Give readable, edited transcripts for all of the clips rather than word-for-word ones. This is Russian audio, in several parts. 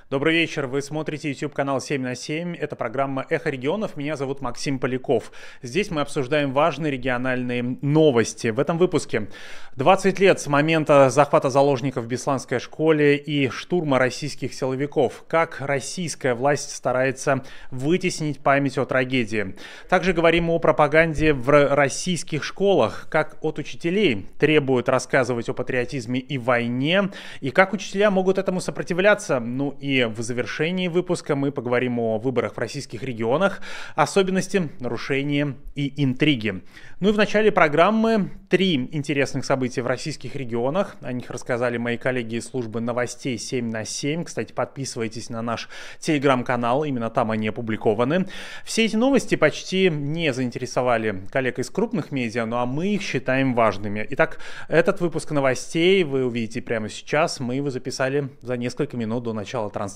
Добрый вечер, вы смотрите YouTube-канал 7 на 7. Это программа «Эхо регионов». Меня зовут Максим Поляков. Здесь мы обсуждаем важные региональные новости. В этом выпуске 20 лет с момента захвата заложников в Бесланской школе и штурма российских силовиков. Как российская власть старается вытеснить память о трагедии. Также говорим о пропаганде в российских школах. Как от учителей требуют рассказывать о патриотизме и войне. И как учителя могут этому сопротивляться. Ну и в завершении выпуска мы поговорим о выборах в российских регионах, особенности, нарушения и интриги. Ну и в начале программы 3 интересных события в российских регионах. О них рассказали мои коллеги из службы новостей 7 на 7. Кстати, подписывайтесь на наш телеграм-канал, именно там они опубликованы. Все эти новости почти не заинтересовали коллег из крупных медиа, ну а мы их считаем важными. Итак, этот выпуск новостей вы увидите прямо сейчас. Мы его записали за несколько минут до начала трансляции.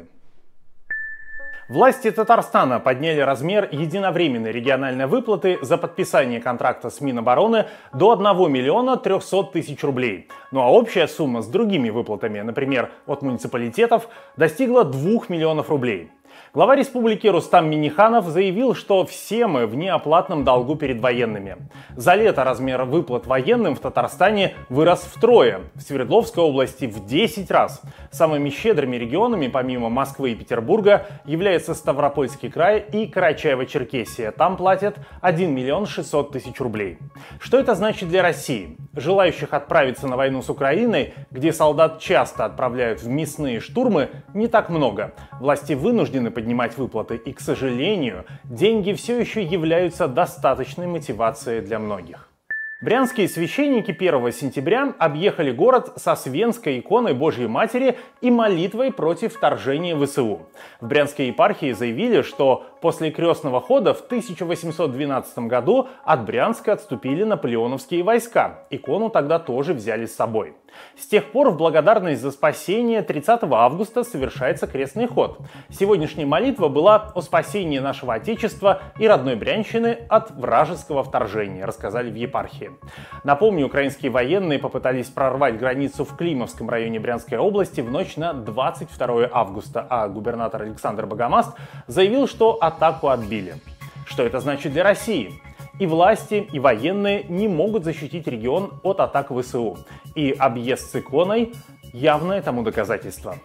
Власти Татарстана подняли размер единовременной региональной выплаты за подписание контракта с Минобороны до 1 миллиона 300 тысяч рублей. Ну а общая сумма с другими выплатами, например, от муниципалитетов, достигла 2 миллионов рублей. Глава республики Рустам Минниханов заявил, что все мы в неоплатном долгу перед военными. За лето размер выплат военным в Татарстане вырос втрое, в Свердловской области в 10 раз. Самыми щедрыми регионами, помимо Москвы и Петербурга, являются Ставропольский край и Карачаево-Черкесия. Там платят 1 миллион 600 тысяч рублей. Что это значит для России? Желающих отправиться на войну с Украиной, где солдат часто отправляют в мясные штурмы, не так много. Власти вынуждены поднимать выплаты, и, к сожалению, деньги все еще являются достаточной мотивацией для многих. Брянские священники 1 сентября объехали город со Свенской иконой Божьей Матери и молитвой против вторжения ВСУ. В Брянской епархии заявили, что после крестного хода в 1812 году от Брянска отступили наполеоновские войска. Икону тогда тоже взяли с собой. С тех пор в благодарность за спасение 30 августа совершается крестный ход. Сегодняшняя молитва была о спасении нашего Отечества и родной Брянщины от вражеского вторжения, рассказали в епархии. Напомню, украинские военные попытались прорвать границу в Климовском районе Брянской области в ночь на 22 августа, а губернатор Александр Богомаст заявил, что атаку отбили. Что это значит для России? И власти, и военные не могут защитить регион от атак ВСУ. И объезд с иконой – явное тому доказательство.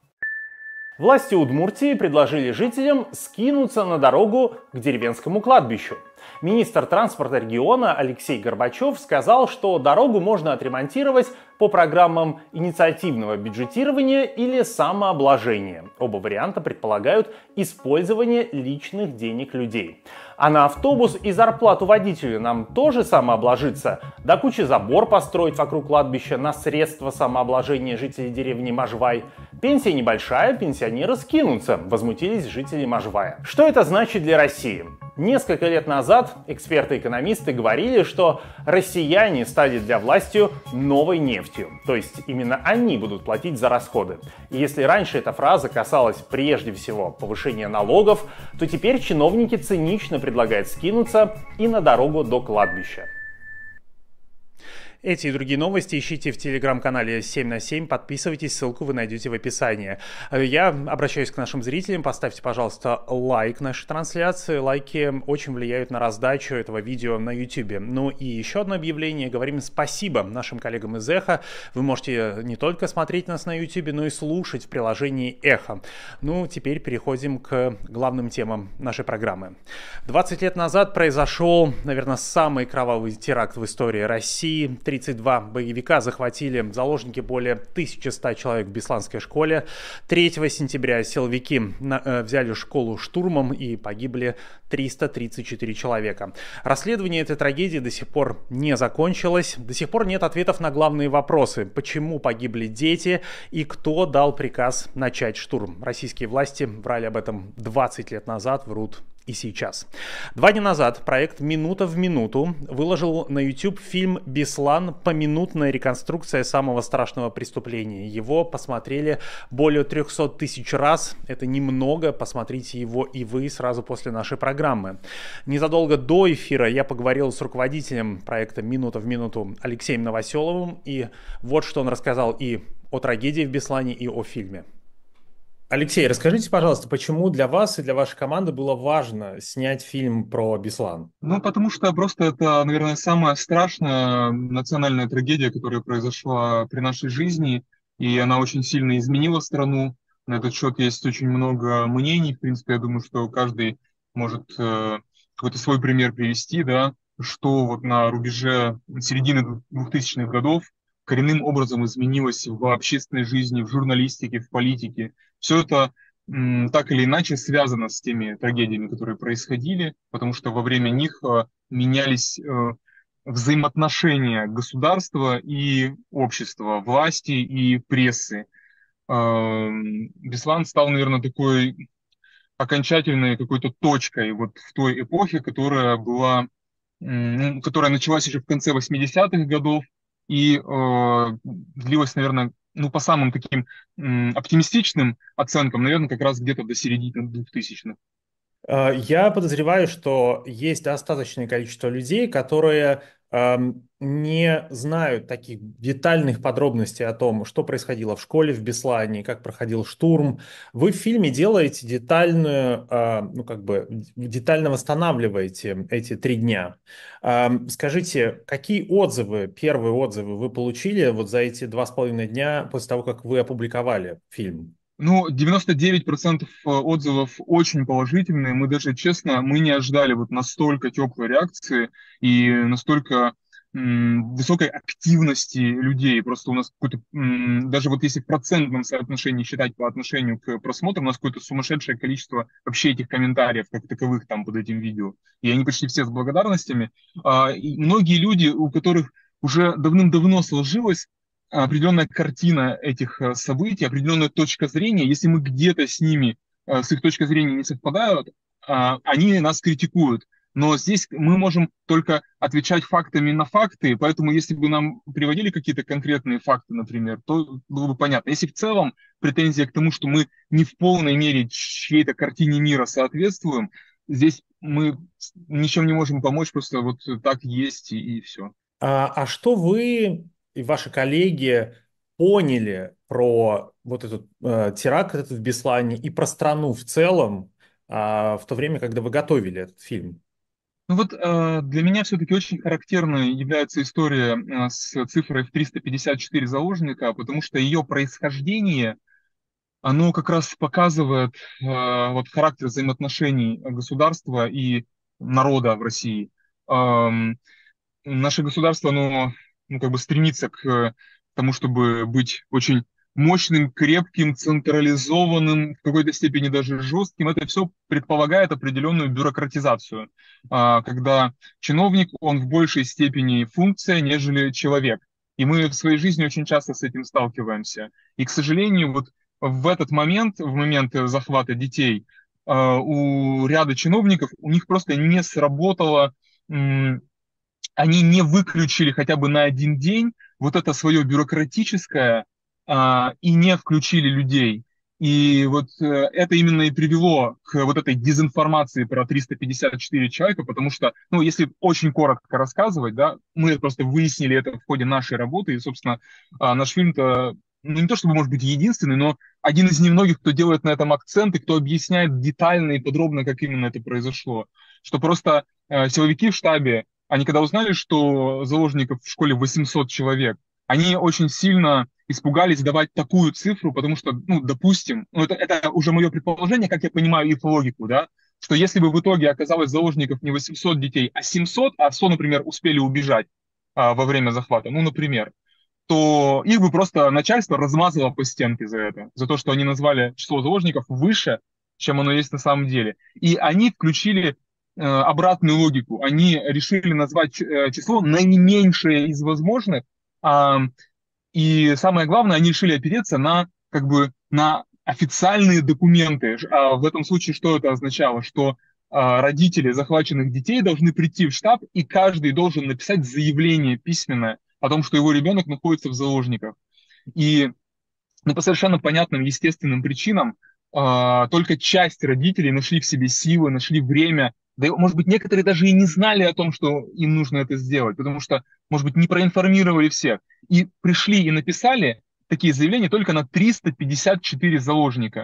Власти Удмуртии предложили жителям скинуться на дорогу к деревенскому кладбищу. Министр транспорта региона Алексей Горбачев сказал, что дорогу можно отремонтировать по программам инициативного бюджетирования или самообложения. Оба варианта предполагают использование личных денег людей. А на автобус и зарплату водителю нам тоже самообложиться? До кучи забор построить вокруг кладбища на средства самообложения жителей деревни Можвай? Пенсия небольшая, пенсионеры скинутся, возмутились жители Можвая. Что это значит для России? Несколько лет назад эксперты-экономисты говорили, что россияне стали для власти новой нефтью. То есть именно они будут платить за расходы. И если раньше эта фраза касалась прежде всего повышения налогов, то теперь чиновники цинично предлагают скинуться и на дорогу до кладбища. Эти и другие новости ищите в телеграм-канале 7 на 7. Подписывайтесь, ссылку вы найдете в описании. Я обращаюсь к нашим зрителям. Поставьте, пожалуйста, лайк нашей трансляции. Лайки очень влияют на раздачу этого видео на YouTube. Ну и еще одно объявление. Говорим спасибо нашим коллегам из Эхо. Вы можете не только смотреть нас на YouTube, но и слушать в приложении Эхо. Ну, теперь переходим к главным темам нашей программы. 20 лет назад произошел, наверное, самый кровавый теракт в истории России. 32 боевика захватили заложники более 1100 человек в Бесланской школе. 3 сентября силовики взяли школу штурмом и погибли 334 человека. Расследование этой трагедии до сих пор не закончилось. До сих пор нет ответов на главные вопросы. Почему погибли дети и кто дал приказ начать штурм? Российские власти врали об этом 20 лет назад, врут и сейчас. 2 дня назад проект «Минута в минуту» выложил на YouTube фильм «Беслан. Поминутная реконструкция самого страшного преступления». Его посмотрели более 300 тысяч раз. Это немного. Посмотрите его и вы сразу после нашей программы. Незадолго до эфира я поговорил с руководителем проекта «Минута в минуту» Алексеем Новоселовым. И вот что он рассказал и о трагедии в Беслане, и о фильме. Алексей, расскажите, пожалуйста, почему для вас и для вашей команды было важно снять фильм про Беслан? Ну, потому что просто это, наверное, самая страшная национальная трагедия, которая произошла при нашей жизни, и она очень сильно изменила страну. На этот счет есть очень много мнений. В принципе, я думаю, что каждый может какой-то свой пример привести, да, что вот на рубеже середины 2000-х годов коренным образом изменилось в общественной жизни, в журналистике, в политике. Все это так или иначе связано с теми трагедиями, которые происходили, потому что во время них менялись взаимоотношения государства и общества, власти и прессы. Беслан стал, наверное, такой окончательной какой-то точкой вот в той эпохе, которая была, которая началась еще в конце 80-х годов и длилась, наверное, ну, по самым таким оптимистичным оценкам, наверное, как раз где-то до середины 2000-х. Я подозреваю, что есть достаточное количество людей, которые не знают таких детальных подробностей о том, что происходило в школе в Беслане, как проходил штурм. Вы в фильме делаете детальную, ну как бы детально восстанавливаете эти 3 дня. Скажите, какие отзывы, первые отзывы вы получили вот за эти 2,5 дня после того, как вы опубликовали фильм? Ну, 99% отзывов очень положительные. Мы даже, честно, мы не ожидали вот настолько теплой реакции и настолько высокой активности людей. Просто у нас какой-то, даже вот если в процентном соотношении считать по отношению к просмотрам, у нас какое-то сумасшедшее количество вообще этих комментариев, как таковых там под этим видео. И они почти все с благодарностями. И многие люди, у которых уже давным-давно сложилось определенная картина этих событий, определенная точка зрения, если мы где-то с ними, с их точкой зрения не совпадают, они нас критикуют. Но здесь мы можем только отвечать фактами на факты, поэтому если бы нам приводили какие-то конкретные факты, например, то было бы понятно. Если в целом претензия к тому, что мы не в полной мере чьей-то картине мира соответствуем, здесь мы ничем не можем помочь, просто вот так есть и все. А что вы и ваши коллеги поняли про вот этот теракт этот в Беслане и про страну в целом в то время, когда вы готовили этот фильм? Ну вот для меня все-таки очень характерной является история с цифрой в 354 заложника, потому что ее происхождение, оно как раз показывает вот характер взаимоотношений государства и народа в России. Наше государство, оно ну, как бы стремится к тому, чтобы быть очень мощным, крепким, централизованным, в какой-то степени даже жестким. Это все предполагает определенную бюрократизацию, когда чиновник, он в большей степени функция, нежели человек. И мы в своей жизни очень часто с этим сталкиваемся. И, к сожалению, вот в этот момент, в момент захвата детей, у ряда чиновников, у них просто не сработало, они не выключили хотя бы на один день вот это свое бюрократическое и не включили людей. И вот это именно и привело к вот этой дезинформации про 354 человека, потому что, ну, если очень коротко рассказывать, да, мы просто выяснили это в ходе нашей работы, и, собственно, наш фильм-то, ну, не то чтобы, может быть, единственный, но один из немногих, кто делает на этом акцент и кто объясняет детально и подробно, как именно это произошло. Что просто силовики в штабе, они когда узнали, что заложников в школе 800 человек, они очень сильно испугались давать такую цифру, потому что, ну, допустим, ну, это уже мое предположение, как я понимаю их логику, да, что если бы в итоге оказалось заложников не 800 детей, а 700, а 100, например, успели убежать во время захвата, ну, например, то их бы просто начальство размазало по стенке за это, за то, что они назвали число заложников выше, чем оно есть на самом деле. И они включили обратную логику. Они решили назвать число наименьшее из возможных, а, и самое главное, они решили опереться на как бы на официальные документы. В этом случае что это означало? Что родители захваченных детей должны прийти в штаб, и каждый должен написать заявление письменное о том, что его ребенок находится в заложниках. И ну, по совершенно понятным, естественным причинам только часть родителей нашли в себе силы, нашли время. Да, может быть, некоторые даже и не знали о том, что им нужно это сделать, потому что, может быть, не проинформировали всех. И пришли и написали такие заявления только на 354 заложника.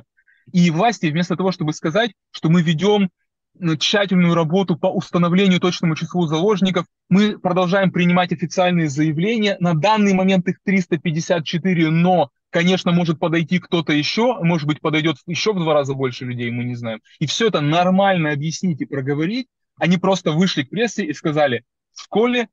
И власти вместо того, чтобы сказать, что мы ведем тщательную работу по установлению точному числу заложников, мы продолжаем принимать официальные заявления. На данный момент их 354, но, конечно, может подойти кто-то еще, может быть, подойдет еще в 2 раза больше людей, мы не знаем. И все это нормально объяснить и проговорить. Они просто вышли к прессе и сказали: в школе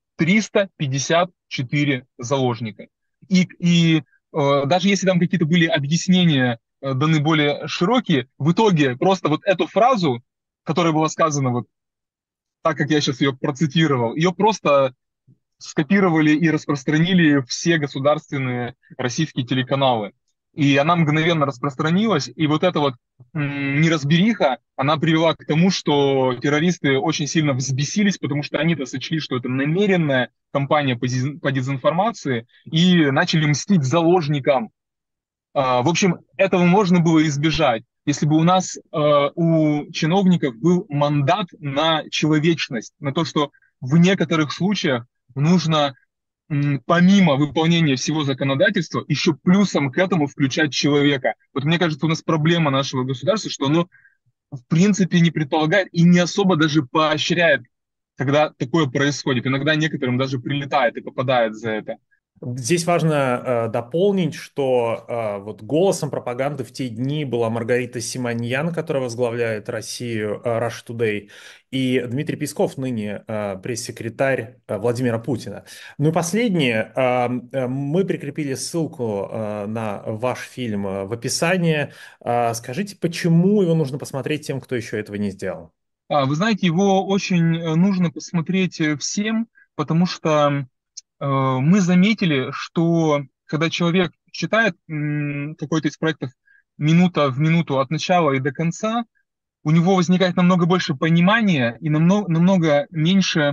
354 заложника. Даже если там какие-то были объяснения даны более широкие, в итоге просто вот эту фразу, которая была сказана вот так, как я сейчас ее процитировал, ее просто скопировали и распространили все государственные российские телеканалы. И она мгновенно распространилась, и вот эта вот неразбериха, она привела к тому, что террористы очень сильно взбесились, потому что они-то сочли, что это намеренная кампания по дезинформации, и начали мстить заложникам. В общем, этого можно было избежать, если бы у нас, у чиновников был мандат на человечность, на то, что в некоторых случаях нужно, помимо выполнения всего законодательства, еще плюсом к этому включать человека. Вот мне кажется, у нас проблема нашего государства, что оно в принципе не предполагает и не особо даже поощряет, когда такое происходит. Иногда некоторым даже прилетает и попадает за это. Здесь важно дополнить, что вот голосом пропаганды в те дни была Маргарита Симоньян, которая возглавляет Россию, Russia Today, и Дмитрий Песков, ныне пресс-секретарь Владимира Путина. Ну и последнее, мы прикрепили ссылку на ваш фильм в описании. Скажите, почему его нужно посмотреть тем, кто еще этого не сделал? Вы знаете, его очень нужно посмотреть всем, потому что мы заметили, что когда человек читает какой-то из проектов минута в минуту от начала и до конца, у него возникает намного больше понимания и намного меньше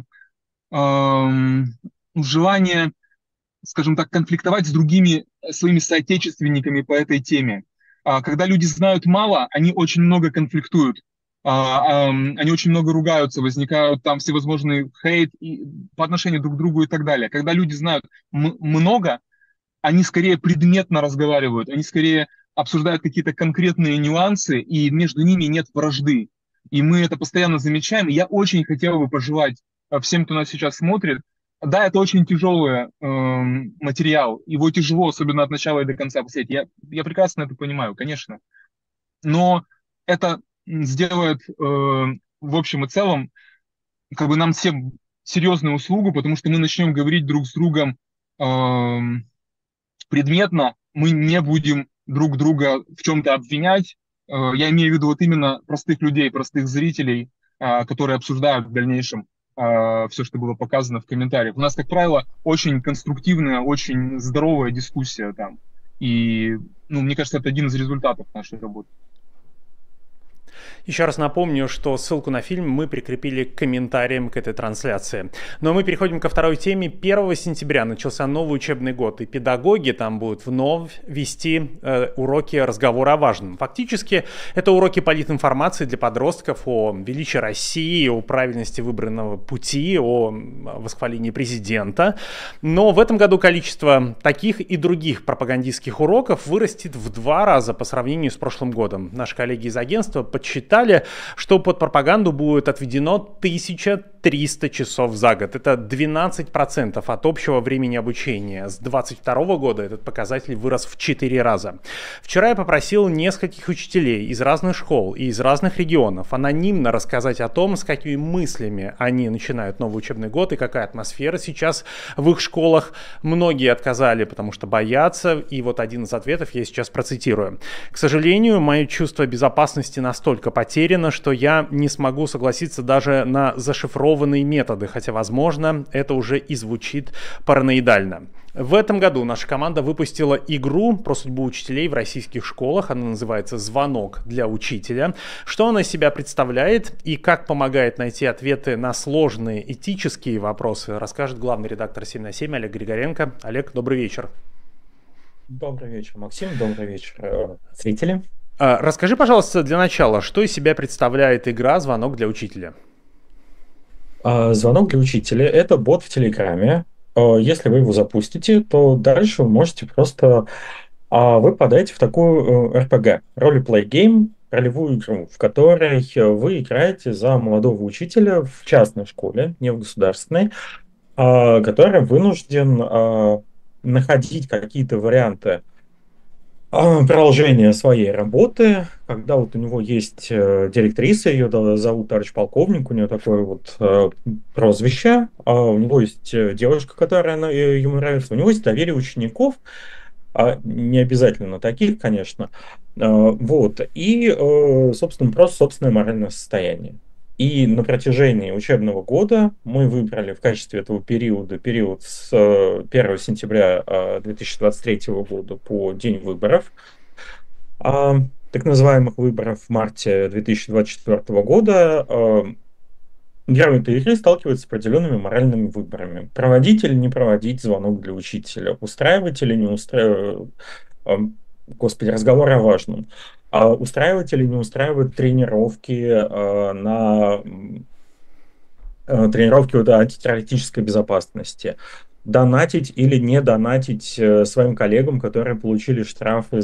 желания, скажем так, конфликтовать с другими своими соотечественниками по этой теме. Когда люди знают мало, они очень много конфликтуют. Они очень много ругаются, возникают там всевозможные хейт по отношению друг к другу и так далее. Когда люди знают много, они скорее предметно разговаривают, они скорее обсуждают какие-то конкретные нюансы, и между ними нет вражды. И мы это постоянно замечаем. И я очень хотел бы пожелать всем, кто нас сейчас смотрит, да, это очень тяжелый материал, его тяжело, особенно от начала и до конца посмотреть. Я прекрасно это понимаю, конечно. Но это сделает, в общем и целом, как бы нам всем серьезную услугу, потому что мы начнем говорить друг с другом предметно, мы не будем друг друга в чем-то обвинять. Я имею в виду вот именно простых людей, простых зрителей, которые обсуждают в дальнейшем все, что было показано в комментариях. У нас, как правило, очень конструктивная, очень здоровая дискуссия там. И, ну, мне кажется, это один из результатов нашей работы. Еще раз напомню, что ссылку на фильм мы прикрепили к комментариям к этой трансляции. Но мы переходим ко второй теме. 1 сентября начался новый учебный год, и педагоги там будут вновь вести уроки разговора о важном. Фактически, это уроки политинформации для подростков о величии России, о правильности выбранного пути, о восхвалении президента. Но в этом году количество таких и других пропагандистских уроков вырастет в 2 раза по сравнению с прошлым годом. Наши коллеги из агентства подсчитали, что под пропаганду будет отведено 1300 часов за год. Это 12% от общего времени обучения. С 2022 года этот показатель вырос в 4 раза. Вчера я попросил нескольких учителей из разных школ и из разных регионов анонимно рассказать о том, с какими мыслями они начинают новый учебный год и какая атмосфера сейчас в их школах. Многие отказали, потому что боятся, и вот один из ответов я сейчас процитирую. К сожалению, мое чувство безопасности настолько потеряно, что я не смогу согласиться даже на зашифрованные методы, хотя, возможно, это уже и звучит параноидально. В этом году наша команда выпустила игру про судьбу учителей в российских школах. Она называется «Звонок для учителя». Что она из себя представляет и как помогает найти ответы на сложные этические вопросы, расскажет главный редактор 7 на 7 Олег Григоренко. Олег, добрый вечер. Добрый вечер, Максим. Добрый вечер, зрители. Расскажи, пожалуйста, для начала, что из себя представляет игра «Звонок для учителя». Звонок для учителя – это бот в Телеграме. Если вы его запустите, то дальше вы можете просто А вы попадаете в такую RPG, role-play game, ролевую игру, в которой вы играете за молодого учителя в частной школе, не в государственной, который вынужден находить какие-то варианты продолжение своей работы, когда вот у него есть директриса, ее зовут товарищ полковник, у нее такое вот прозвище, у него есть девушка, которая ему нравится, у него есть доверие учеников, не обязательно таких, конечно, вот, и, собственно, просто собственное моральное состояние. И на протяжении учебного года мы выбрали в качестве этого периода период с 1 сентября 2023 года по день выборов, так называемых выборов в марте 2024 года. Герой этой игры сталкивается с определенными моральными выборами. Проводить или не проводить звонок для учителя, устраивать или не устраивать, господи, разговор о важном, устраивать или не устраивать тренировки на тренировки вот, антитеррористической безопасности, донатить или не донатить своим коллегам, которые получили штрафы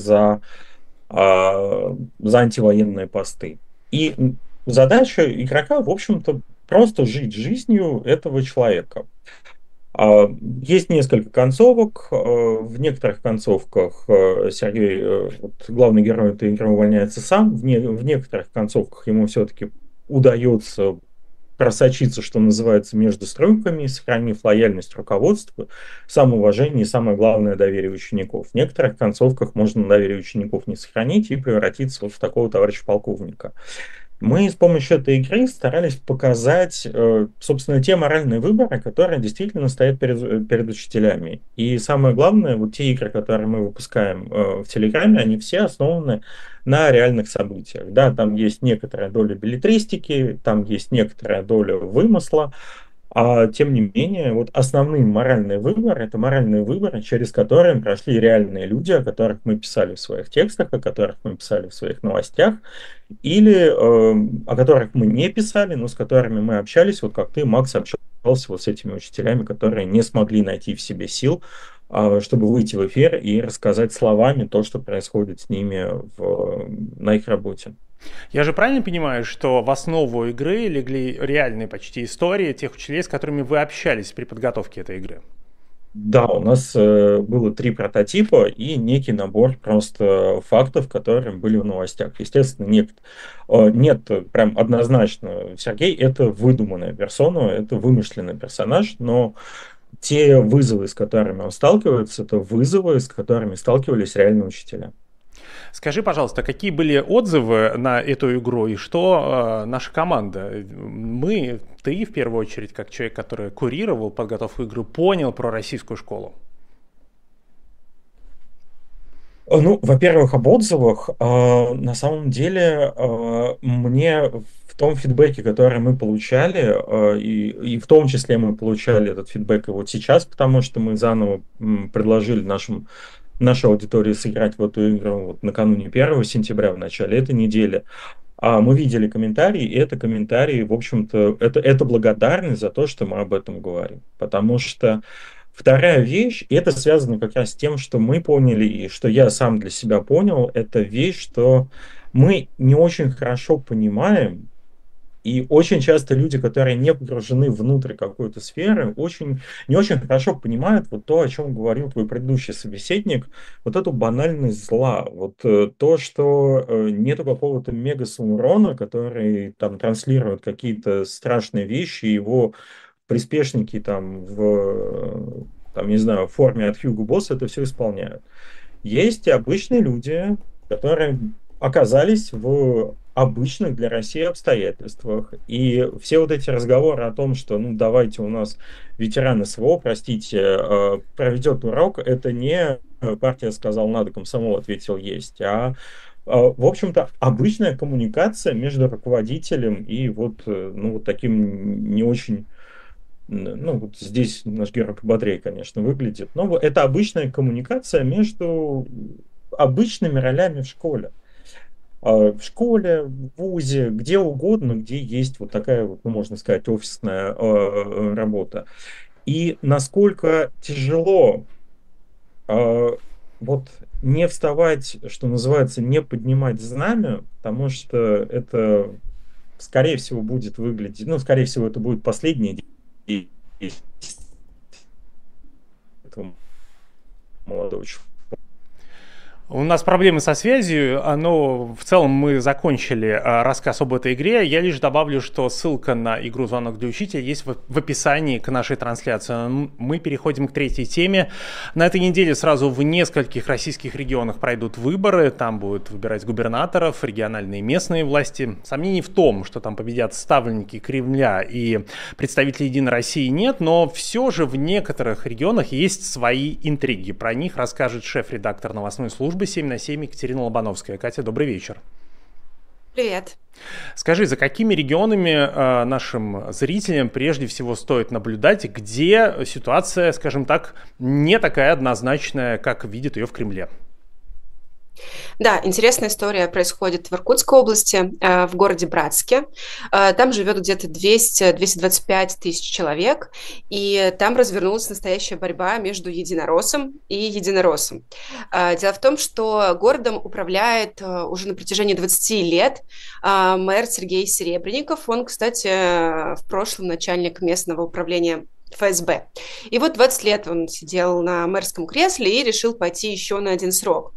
за антивоенные посты. И задача игрока, в общем-то, просто жить жизнью этого человека. Есть несколько концовок. В некоторых концовках Сергей, вот, главный герой этой игры, увольняется сам. В некоторых концовках ему все-таки удается просочиться, что называется, между стройками, сохранив лояльность руководству, самоуважение и, самое главное, доверие учеников. В некоторых концовках можно доверие учеников не сохранить и превратиться вот в такого товарища полковника. Мы с помощью этой игры старались показать, собственно, те моральные выборы, которые действительно стоят перед учителями. И самое главное, вот те игры, которые мы выпускаем в Телеграме, они все основаны на реальных событиях. Да, там есть некоторая доля беллетристики, там есть некоторая доля вымысла, тем не менее, вот основные моральные выборы — это моральные выборы, через которые прошли реальные люди, о которых мы писали в своих текстах, о которых мы писали в своих новостях, или о которых мы не писали, но с которыми мы общались, вот как ты, Макс, общался вот с этими учителями, которые не смогли найти в себе сил, чтобы выйти в эфир и рассказать словами то, что происходит с ними на их работе. Я же правильно понимаю, что в основу игры легли реальные почти истории тех учителей, с которыми вы общались при подготовке этой игры? Да, у нас было 3 прототипа и некий набор просто фактов, которые были в новостях. Естественно, нет прям однозначно. Сергей — это выдуманная персона, это вымышленный персонаж, но те вызовы, с которыми он сталкивается, это вызовы, с которыми сталкивались реальные учителя. Скажи, пожалуйста, какие были отзывы на эту игру и что наша команда, мы, ты в первую очередь, как человек, который курировал подготовку игры, понял про российскую школу? Ну, во-первых, об отзывах. На самом деле, мне в том фидбэке, который мы получали, и в том числе мы получали этот фидбэк и вот сейчас, потому что мы заново предложили нашей аудитории сыграть в эту игру вот накануне 1 сентября, в начале этой недели. Мы видели комментарии, и это комментарии, в общем-то, это благодарность за то, что мы об этом говорим. Потому что вторая вещь, и это связано как раз с тем, что мы поняли, и что я сам для себя понял, это вещь, что мы не очень хорошо понимаем, и очень часто люди, которые не погружены внутрь какой-то сферы, не очень хорошо понимают вот то, о чем говорил твой предыдущий собеседник, вот эту банальность зла, вот то, что нету какого-то мега-самурона, который там транслирует какие-то страшные вещи, его приспешники там там, не знаю, в форме от Хьюго Босса это все исполняют. Есть и обычные люди, которые оказались в обычных для России обстоятельствах. И все вот эти разговоры о том, что, ну, давайте у нас ветеран СВО, простите, проведет урок, это не партия сказал надо, комсомол ответил есть, в общем-то, обычная коммуникация между руководителем и вот, ну, вот таким не очень. Ну, вот здесь наш герой пободрее, конечно, выглядит. Но это обычная коммуникация между обычными ролями в школе. В школе, в вузе, где угодно, где есть вот такая вот, ну, можно сказать, офисная работа. И насколько тяжело вот не вставать, что называется, не поднимать знамя, потому что это, скорее всего, будет выглядеть, ну, скорее всего, это будет последнее действие этого молодого человека. У нас проблемы со связью, но в целом мы закончили рассказ об этой игре. Я лишь добавлю, что ссылка на игру «Звонок для учителя» есть в описании к нашей трансляции. Мы переходим к третьей теме. На этой неделе сразу в нескольких российских регионах пройдут выборы. Там будут выбирать губернаторов, региональные и местные власти. Сомнений в том, что там победят ставленники Кремля и представители «Единой России» нет, но все же в некоторых регионах есть свои интриги. Про них расскажет шеф-редактор новостной службы 7 на 7 Екатерина Лобановская. Катя, добрый вечер. Привет. Скажи, за какими регионами нашим зрителям прежде всего стоит наблюдать, где ситуация, скажем так, не такая однозначная, как видит ее в Кремле? Да, интересная история происходит в Иркутской области, в городе Братске. Там живет где-то 200-225 тысяч человек, и там развернулась настоящая борьба между единороссом и единороссом. Дело в том, что городом управляет уже на протяжении 20 лет мэр Сергей Серебренников. Он, кстати, в прошлом начальник местного управления ФСБ. И вот 20 лет он сидел на мэрском кресле и решил пойти еще на один срок.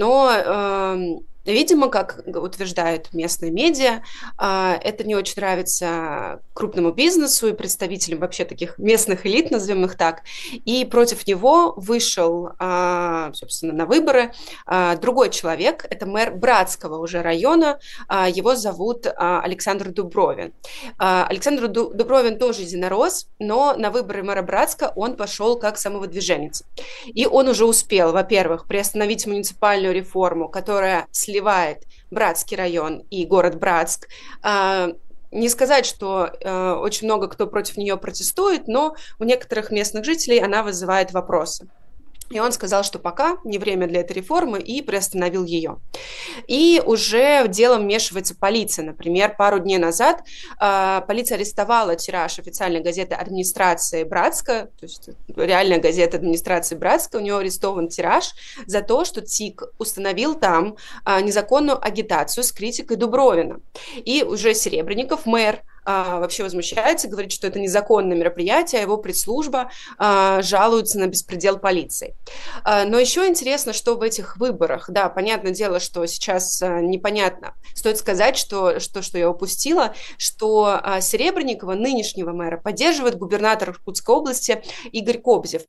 Но, видимо, как утверждают местные медиа, это не очень нравится крупному бизнесу и представителям вообще таких местных элит, назовем их так. И против него вышел, собственно, на выборы другой человек. Это мэр Братского уже района. Его зовут Александр Дубровин. Александр Дубровин тоже единорос, но на выборы мэра Братска он пошел как самовыдвиженец. И он уже успел, во-первых, приостановить муниципальную реформу, которая сливает Братский район и город Братск. Не сказать, что очень много кто против нее протестует, но у некоторых местных жителей она вызывает вопросы. И он сказал, что пока не время для этой реформы, и приостановил ее. И уже в дело вмешивается полиция. Например, пару дней назад полиция арестовала тираж официальной газеты администрации Братска, то есть реальная газета администрации Братска, у него арестован тираж за то, что ЦИК установил там незаконную агитацию с критикой Дубровина. И уже Серебренников, мэр, вообще возмущается, говорит, что это незаконное мероприятие, а его пресс-служба жалуется на беспредел полиции. Но еще интересно, что в этих выборах, да, понятное дело, что сейчас непонятно. Стоит сказать, что я упустила, что Серебренникова, нынешнего мэра, поддерживает губернатор Иркутской области Игорь Кобзев,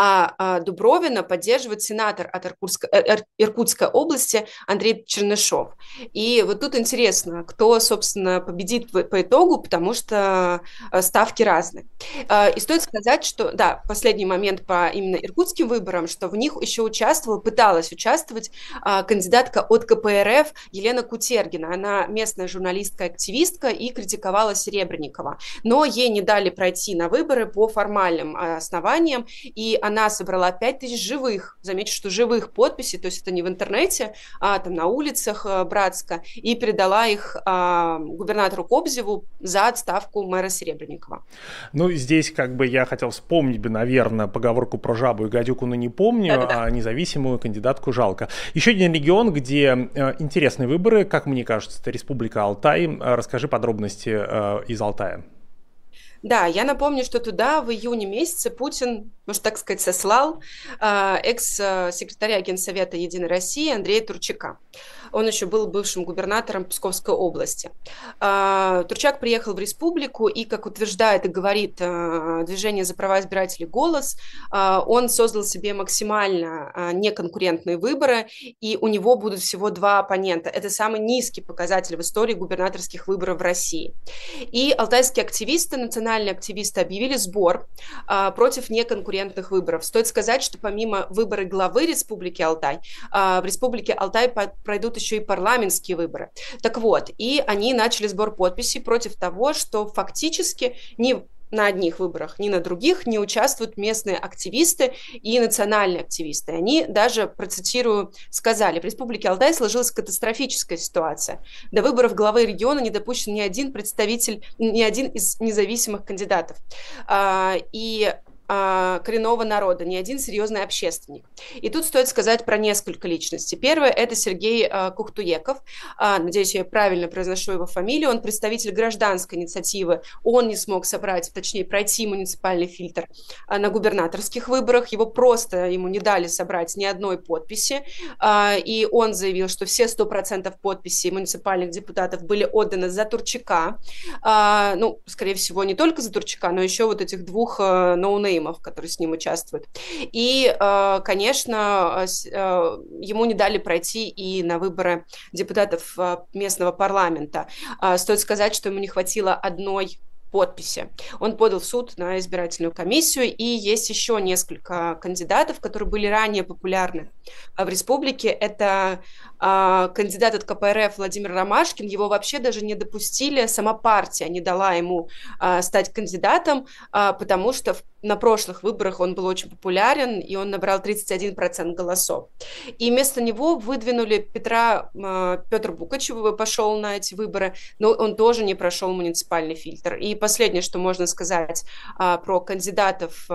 а Дубровина поддерживает сенатор от Иркутской области Андрей Чернышов. И вот тут интересно, кто, собственно, победит по итогу, потому что ставки разные. И стоит сказать, что, да, последний момент по именно иркутским выборам, что в них еще пыталась участвовать кандидатка от КПРФ Елена Кутергина. Она местная журналистка-активистка и критиковала Серебренникова. Но ей не дали пройти на выборы по формальным основаниям, и она собрала 5000 живых, заметьте, что живых подписей, то есть это не в интернете, а там на улицах Братска, и передала их губернатору Кобзеву за отставку мэра Серебренникова. Ну, здесь как бы я хотел вспомнить бы, наверное, поговорку про жабу и гадюку, но не помню, Да-да-да. А независимую кандидатку жалко. Еще один регион, где интересные выборы, как мне кажется, это Республика Алтай. Расскажи подробности из Алтая. Да, я напомню, что туда в июне месяце Путин, можно так сказать, сослал экс-секретаря Генсовета «Единой России» Андрея Турчака. Он еще был бывшим губернатором Псковской области. Турчак приехал в республику, и, как утверждает и говорит движение «За права избирателей «Голос», он создал себе максимально неконкурентные выборы, и у него будут всего 2 оппонента. Это самый низкий показатель в истории губернаторских выборов в России. И алтайские активисты, национальные активисты, объявили сбор против неконкурентных выборов. Стоит сказать, что помимо выбора главы Республики Алтай, в Республике Алтай пройдут еще и парламентские выборы. Так вот, и они начали сбор подписей против того, что фактически ни на одних выборах, ни на других не участвуют местные активисты и национальные активисты. Они даже, процитирую, сказали: в Республике Алтай сложилась катастрофическая ситуация. До выборов главы региона не допущен ни один представитель, ни один из независимых кандидатов. И коренного народа, ни один серьезный общественник. И тут стоит сказать про несколько личностей. Первое – это Сергей Кухтуеков. Надеюсь, я правильно произношу его фамилию. Он представитель гражданской инициативы. Он не смог собрать, точнее, пройти муниципальный фильтр на губернаторских выборах. Ему не дали собрать ни одной подписи. И он заявил, что все 100% подписей муниципальных депутатов были отданы за Турчака. Скорее всего, не только за Турчака, но еще вот этих двух ноунеймов, которые с ним участвуют. И, конечно, ему не дали пройти и на выборы депутатов местного парламента. Стоит сказать, что ему не хватило одной подписи. Он подал в суд на избирательную комиссию, и есть еще несколько кандидатов, которые были ранее популярны в республике. Это кандидат от КПРФ Владимир Ромашкин. Его вообще даже не допустили, сама партия не дала ему стать кандидатом, потому что на прошлых выборах он был очень популярен, и он набрал 31% голосов. И вместо него выдвинули Петр Букачев, пошел на эти выборы, но он тоже не прошел муниципальный фильтр. И последнее, что можно сказать про кандидатов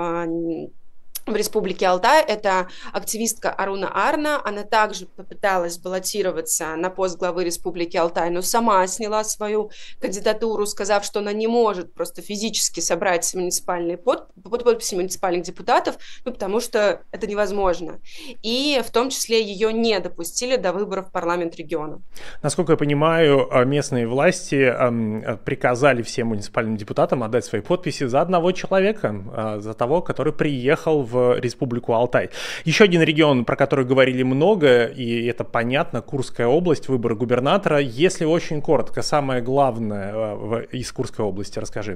в Республике Алтай, это активистка Аруна Арна. Она также попыталась баллотироваться на пост главы Республики Алтай, но сама сняла свою кандидатуру, сказав, что она не может просто физически собрать подписи муниципальных депутатов, потому что это невозможно. И в том числе ее не допустили до выборов в парламент региона. Насколько я понимаю, местные власти приказали всем муниципальным депутатам отдать свои подписи за одного человека, за того, который приехал в Республику Алтай. Еще один регион, про который говорили много, и это понятно, Курская область, выборы губернатора. Если очень коротко, самое главное из Курской области, расскажи.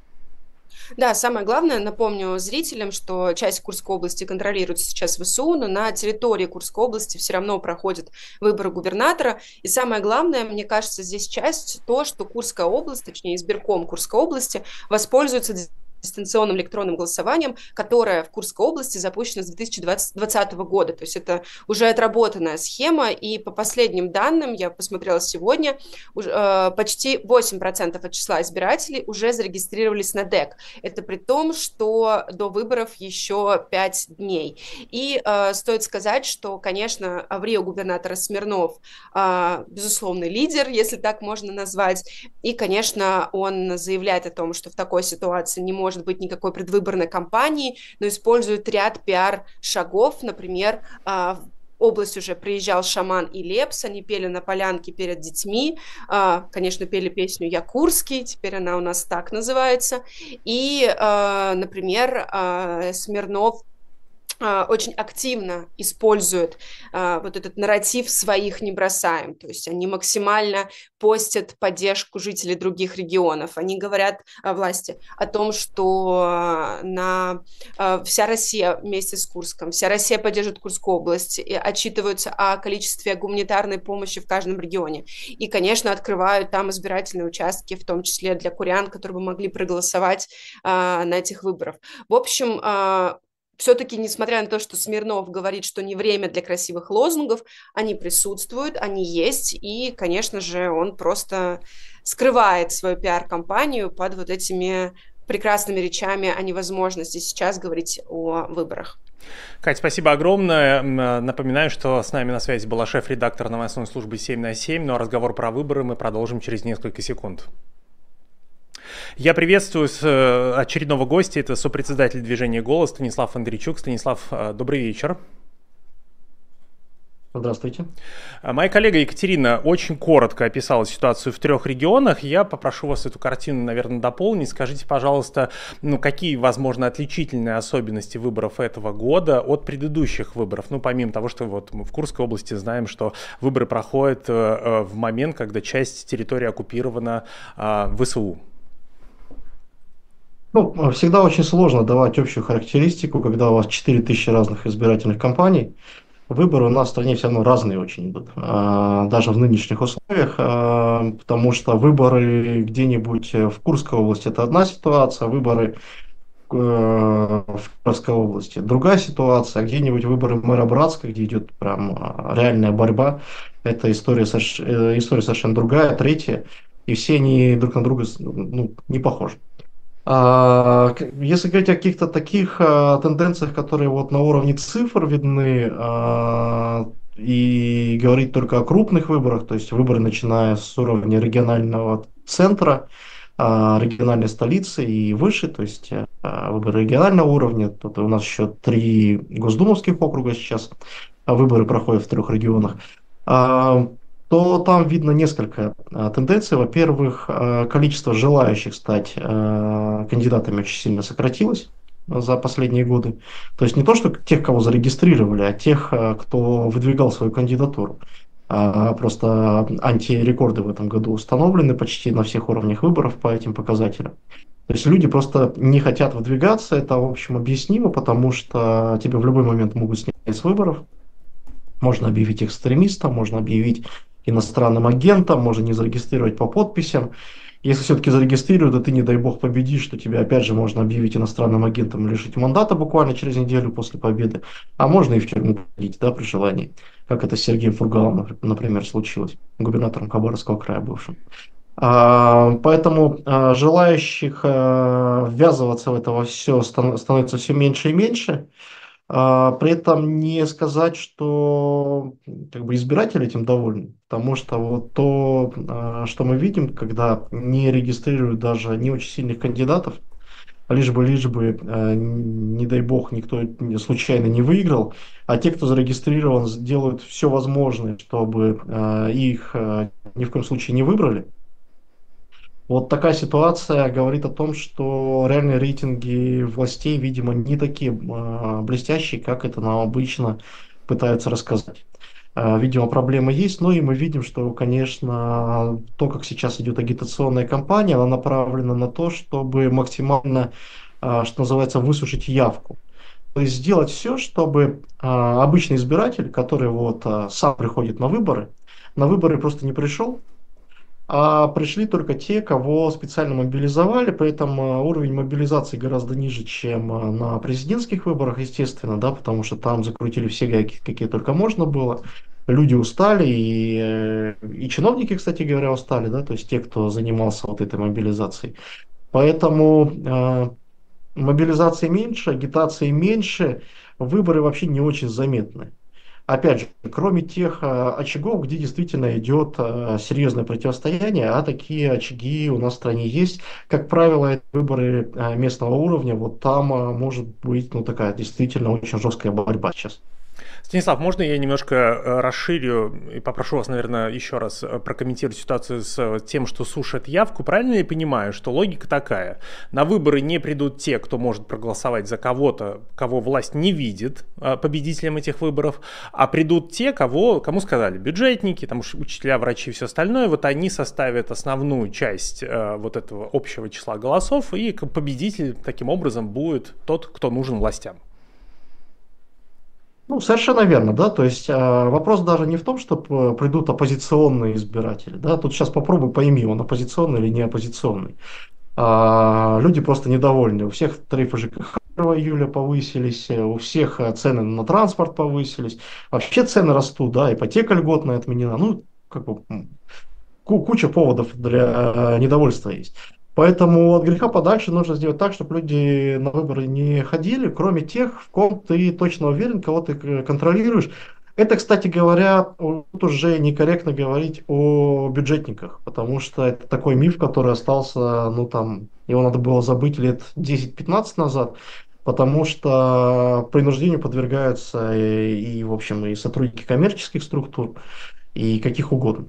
Да, самое главное, напомню зрителям, что часть Курской области контролируется сейчас ВСУ, но на территории Курской области все равно проходят выборы губернатора. И самое главное, мне кажется, здесь часть то, что Курская область, точнее избирком Курской области, воспользуется дистанционным электронным голосованием, которое в Курской области запущено с 2020 года. То есть это уже отработанная схема, и по последним данным, я посмотрела сегодня, почти 8% от числа избирателей уже зарегистрировались на ДЭК. Это при том, что до выборов еще 5 дней. И стоит сказать, что, конечно, в Рио губернатор Смирнов безусловный лидер, если так можно назвать, и, конечно, он заявляет о том, что в такой ситуации не может быть никакой предвыборной кампании, но использует ряд пиар-шагов. Например, в область уже приезжал Шаман и Лепс, они пели на полянке перед детьми, конечно, пели песню «Я Курский», теперь она у нас так называется, и, например, Смирнов очень активно используют вот этот нарратив «своих не бросаем», то есть они максимально постят поддержку жителей других регионов, они говорят власти о том, что вся Россия вместе с Курском, вся Россия поддержит Курскую область, и отчитываются о количестве гуманитарной помощи в каждом регионе, и, конечно, открывают там избирательные участки, в том числе для курян, которые бы могли проголосовать на этих выборах. В общем, все-таки, несмотря на то, что Смирнов говорит, что не время для красивых лозунгов, они присутствуют, они есть, и, конечно же, он просто скрывает свою пиар-компанию под вот этими прекрасными речами о невозможности сейчас говорить о выборах. Кать, спасибо огромное. Напоминаю, что с нами на связи была шеф-редактор новостной службы 7 на 7, но разговор про выборы мы продолжим через несколько секунд. Я приветствую очередного гостя, это сопредседатель движения «Голос» Станислав Андрейчук. Станислав, добрый вечер. Здравствуйте. Моя коллега Екатерина очень коротко описала ситуацию в 3 регионах. Я попрошу вас эту картину, наверное, дополнить. Скажите, пожалуйста, какие, возможно, отличительные особенности выборов этого года от предыдущих выборов? Помимо того, что вот мы в Курской области знаем, что выборы проходят в момент, когда часть территории оккупирована ВСУ. Всегда очень сложно давать общую характеристику, когда у вас 4000 разных избирательных кампаний. Выборы у нас в стране все равно разные очень идут, даже в нынешних условиях, потому что выборы где-нибудь в Курской области – это одна ситуация, выборы в Курской области – другая ситуация, где-нибудь выборы мэра Братска, где идет прям реальная борьба, это история совершенно другая, третья, и все они друг на друга не похожи. Если говорить о каких-то таких тенденциях, которые вот на уровне цифр видны, и говорить только о крупных выборах, то есть выборы, начиная с уровня регионального центра, региональной столицы и выше, то есть выборы регионального уровня, тут у нас еще 3 госдумовских округа сейчас, выборы проходят в 3 регионах, то там видно несколько тенденций. Во-первых, количество желающих стать кандидатами очень сильно сократилось за последние годы. То есть не то, что тех, кого зарегистрировали, а тех, кто выдвигал свою кандидатуру. Просто антирекорды в этом году установлены почти на всех уровнях выборов по этим показателям. То есть люди просто не хотят выдвигаться, это, в общем, объяснимо, потому что тебя в любой момент могут снять с выборов. Можно объявить экстремистом, можно объявить иностранным агентом, можно не зарегистрировать по подписям. Если все-таки зарегистрируют, да ты, не дай бог, победишь, то тебя опять же можно объявить иностранным агентом и лишить мандата буквально через неделю после победы. А можно и в тюрьму посадить, да, при желании. Как это с Сергеем Фургалом, например, случилось, губернатором Хабаровского края бывшим. Поэтому желающих ввязываться в это все становится все меньше и меньше. При этом не сказать, что как бы избиратели этим довольны, потому что вот то, что мы видим, когда не регистрируют даже не очень сильных кандидатов, лишь бы, не дай бог, никто случайно не выиграл, а те, кто зарегистрирован, делают все возможное, чтобы их ни в коем случае не выбрали. Вот такая ситуация говорит о том, что реальные рейтинги властей, видимо, не такие блестящие, как это нам обычно пытаются рассказать. Видимо, проблемы есть, но и мы видим, что, конечно, то, как сейчас идет агитационная кампания, она направлена на то, чтобы максимально, что называется, высушить явку. То есть сделать все, чтобы обычный избиратель, который вот сам приходит на выборы просто не пришел, а пришли только те, кого специально мобилизовали, при этом уровень мобилизации гораздо ниже, чем на президентских выборах, естественно, да, потому что там закрутили все гайки, какие только можно было. Люди устали, и чиновники, кстати говоря, устали, да, то есть те, кто занимался вот этой мобилизацией. Поэтому мобилизации меньше, агитации меньше, выборы вообще не очень заметны. Опять же, кроме тех очагов, где действительно идет серьезное противостояние, а такие очаги у нас в стране есть, как правило, это выборы местного уровня, вот там может быть, ну, такая действительно очень жесткая борьба сейчас. Станислав, можно я немножко расширю и попрошу вас, наверное, еще раз прокомментировать ситуацию с тем, что сушат явку? Правильно я понимаю, что логика такая: на выборы не придут те, кто может проголосовать за кого-то, кого власть не видит победителем этих выборов, а придут те, кому сказали бюджетники, там учителя, врачи и все остальное, вот они составят основную часть вот этого общего числа голосов, и победитель таким образом будет тот, кто нужен властям. Ну, совершенно верно, да, то есть вопрос даже не в том, что придут оппозиционные избиратели, да, тут сейчас попробуй пойми, он оппозиционный или не оппозиционный. Люди просто недовольны, у всех тарифы ЖКХ 1 июля повысились, у всех цены на транспорт повысились, вообще цены растут, да, ипотека льготная отменена, ну, как бы куча поводов для недовольства есть. Поэтому от греха подальше нужно сделать так, чтобы люди на выборы не ходили, кроме тех, в ком ты точно уверен, кого ты контролируешь. Это, кстати говоря, тут уже некорректно говорить о бюджетниках, потому что это такой миф, который остался, ну там, его надо было забыть лет 10-15 назад, потому что принуждению подвергаются в общем, и сотрудники коммерческих структур, и каких угодно.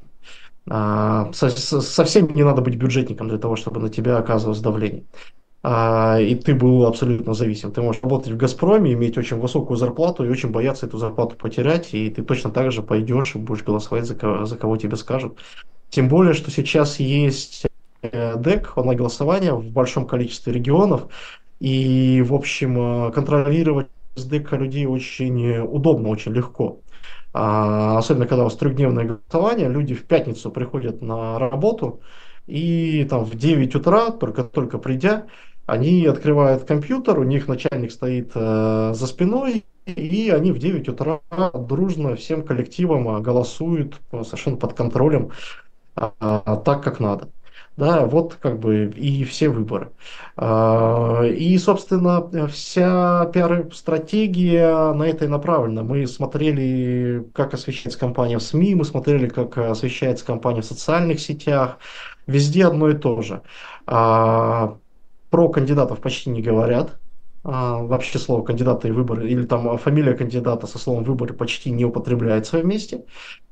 Совсем не надо быть бюджетником для того, чтобы на тебя оказывалось давление. И ты был абсолютно зависим. Ты можешь работать в «Газпроме», иметь очень высокую зарплату и очень бояться эту зарплату потерять, и ты точно так же пойдешь и будешь голосовать за кого тебе скажут. Тем более, что сейчас есть ДЭК, онлайн-голосование в большом количестве регионов, и, в общем, контролировать с ДЭК людей очень удобно, очень легко. Особенно, когда у вас трехдневное голосование, люди в пятницу приходят на работу, и там в 9 утра, только придя, они открывают компьютер, у них начальник стоит за спиной, и они в 9 утра дружно всем коллективом голосуют совершенно под контролем, так как надо. Да, вот как бы и все выборы. И, собственно, вся пиар-стратегия на это и направлена. Мы смотрели, как освещается компания в СМИ, мы смотрели, как освещается компания в социальных сетях. Везде одно и то же. Про кандидатов почти не говорят. Вообще слово кандидата и выборы, или там фамилия кандидата со словом выборы почти не употребляется вместе.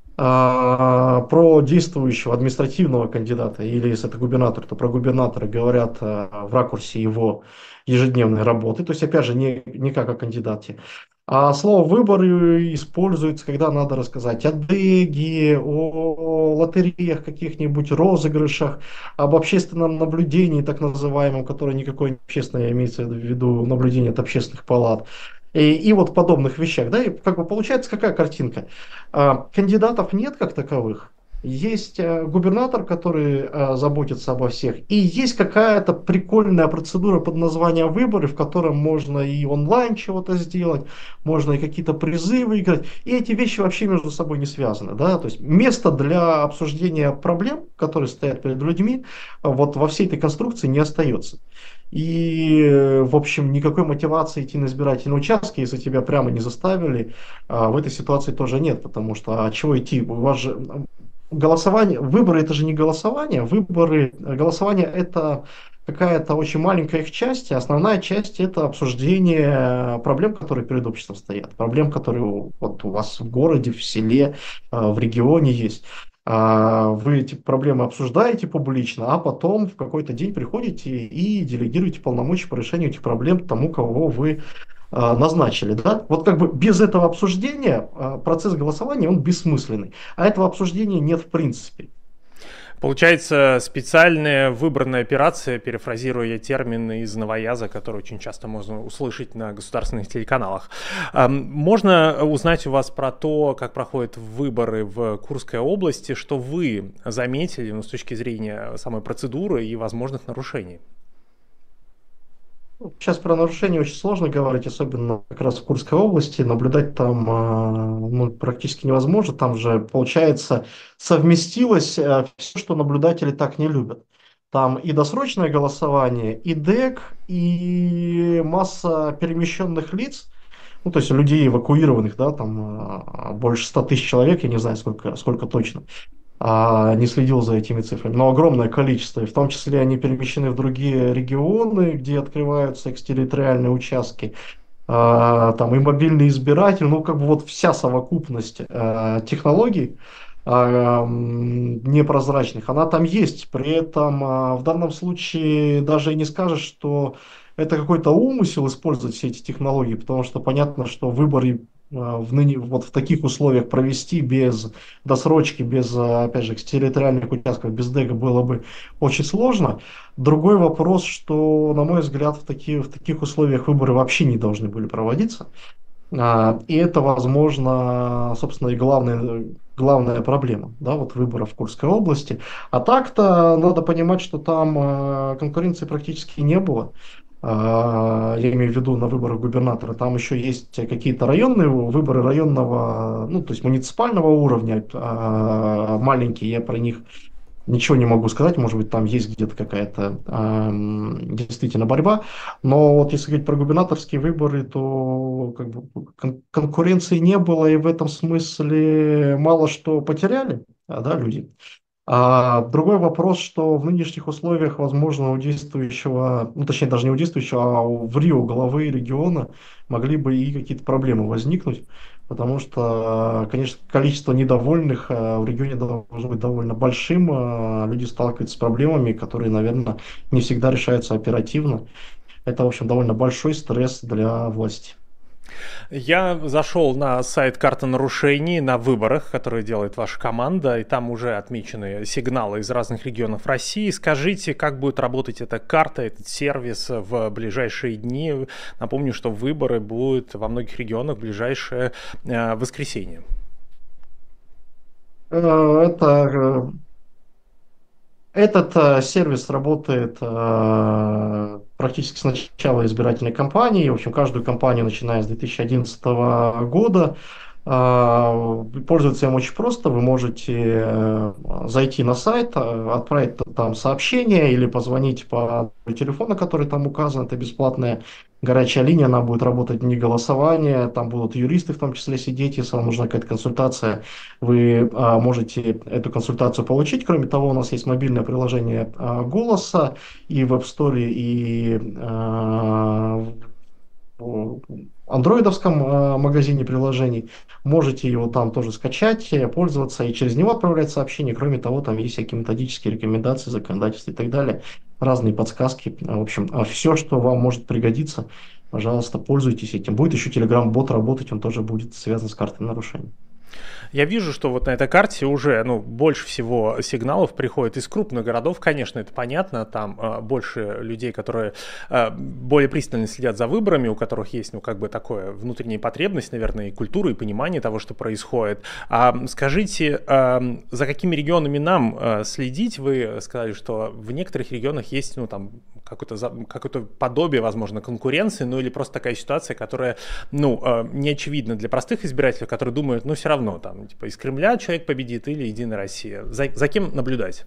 Про действующего административного кандидата, или если это губернатор, то про губернатора говорят в ракурсе его ежедневной работы, то есть, опять же, не как о кандидате. А слово «выборы» используется, когда надо рассказать о ДЭГе, о лотереях, каких-нибудь розыгрышах, об общественном наблюдении, так называемом, которое никакое не общественное, имеется в виду наблюдение от общественных палат. И вот подобных вещах, да, и как бы получается какая картинка? Кандидатов нет как таковых, есть губернатор, который заботится обо всех, и есть какая-то прикольная процедура под названием выборы, в котором можно и онлайн чего-то сделать, можно и какие-то призывы играть, и эти вещи вообще между собой не связаны, да, то есть место для обсуждения проблем, которые стоят перед людьми, вот во всей этой конструкции не остается. И, в общем, никакой мотивации идти на избирательные участки, если тебя прямо не заставили, в этой ситуации тоже нет, потому что чего идти? У вас же голосование, выборы это же не голосование, голосование это какая-то очень маленькая их часть, а основная часть это обсуждение проблем, которые перед обществом стоят, проблем, которые вот у вас в городе, в селе, в регионе есть. Вы эти проблемы обсуждаете публично, а потом в какой-то день приходите и делегируете полномочия по решению этих проблем тому, кого вы назначили. Да? Вот как бы без этого обсуждения процесс голосования он бессмысленный. А этого обсуждения нет в принципе. Получается, специальная выбранная операция, перефразируя термин из новояза, который очень часто можно услышать на государственных телеканалах. Можно узнать у вас про то, как проходят выборы в Курской области, что вы заметили, ну, с точки зрения самой процедуры и возможных нарушений? Сейчас про нарушения очень сложно говорить, особенно как раз в Курской области. Наблюдать там ну, практически невозможно. Там же, получается, совместилось все, что наблюдатели так не любят. Там и досрочное голосование, и ДЭК, и масса перемещенных лиц, ну, то есть людей эвакуированных, да, там больше 100 тысяч человек, я не знаю, сколько точно, не следил за этими цифрами, но огромное количество, и в том числе они перемещены в другие регионы, где открываются экстерриториальные участки, там и мобильный избиратель, ну как бы вот вся совокупность технологий непрозрачных, она там есть, при этом в данном случае даже и не скажешь, что это какой-то умысел использовать все эти технологии, потому что понятно, что выборы вот в таких условиях провести без досрочки, без, опять же, территориальных участков, без ДЭГа было бы очень сложно. Другой вопрос, что, на мой взгляд, в таких условиях выборы вообще не должны были проводиться. И это, возможно, собственно, и главная проблема, да, вот выборов в Курской области. А так-то надо понимать, что там конкуренции практически не было. Я имею в виду на выборах губернатора, там еще есть какие-то районные выборы районного, ну, то есть муниципального уровня, маленькие, я про них ничего не могу сказать, может быть, там есть где-то какая-то действительно борьба, но вот если говорить про губернаторские выборы, то как бы, конкуренции не было, и в этом смысле мало что потеряли, да, люди. Другой вопрос, что в нынешних условиях, возможно, у действующего, ну точнее даже не у действующего, а в Рио главы региона могли бы и какие-то проблемы возникнуть, потому что, конечно, количество недовольных в регионе должно быть довольно большим, люди сталкиваются с проблемами, которые, наверное, не всегда решаются оперативно. Это, в общем, довольно большой стресс для власти. Я зашел на сайт «Карта нарушений» на выборах, которые делает ваша команда, и там уже отмечены сигналы из разных регионов России. Скажите, как будет работать эта карта, этот сервис в ближайшие дни? Напомню, что выборы будут во многих регионах в ближайшее воскресенье. Этот сервис работает практически с начала избирательной кампании. В общем, каждую кампанию, начиная с 2011 года, Пользоваться им очень просто. Вы можете зайти на сайт, отправить там сообщение или позвонить по телефону, который там указан. Это бесплатная горячая линия, она будет работать не голосование, там будут юристы в том числе сидеть, если вам нужна какая-то консультация, вы можете эту консультацию получить. Кроме того, у нас есть мобильное приложение «Голоса» и в App Store, и в андроидовском магазине приложений. Можете его там тоже скачать, пользоваться и через него отправлять сообщения. Кроме того, там есть всякие методические рекомендации, законодательства и так далее, разные подсказки. В общем, все, что вам может пригодиться, пожалуйста, пользуйтесь этим. Будет еще Telegram-бот работать, он тоже будет связан с картой нарушений. Я вижу, что вот на этой карте уже больше всего сигналов приходит из крупных городов, конечно, это понятно, там больше людей, которые более пристально следят за выборами, у которых есть, такое внутренняя потребность, наверное, и культура, и понимание того, что происходит. Скажите, за какими регионами нам следить? Вы сказали, что в некоторых регионах есть, какое-то подобие, возможно, конкуренции, или просто такая ситуация, которая, не очевидна для простых избирателей, которые думают, все равно, из Кремля человек победит или Единая Россия. За кем наблюдать?